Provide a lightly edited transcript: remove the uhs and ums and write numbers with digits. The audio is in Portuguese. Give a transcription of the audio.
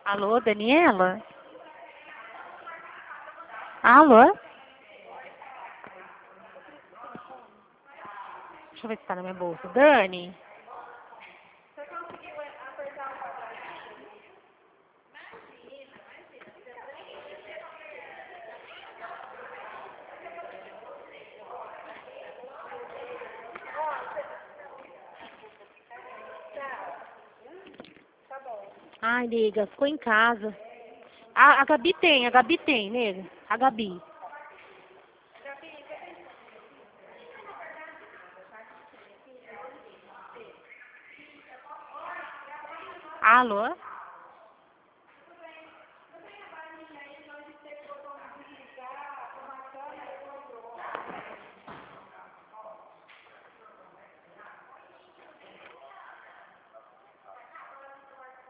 Alô, Daniela? Alô? Deixa eu ver se tá na minha bolsa. Dani? Ai, nega, ficou em casa. A Gabi tem, nega. A Gabi. Alô?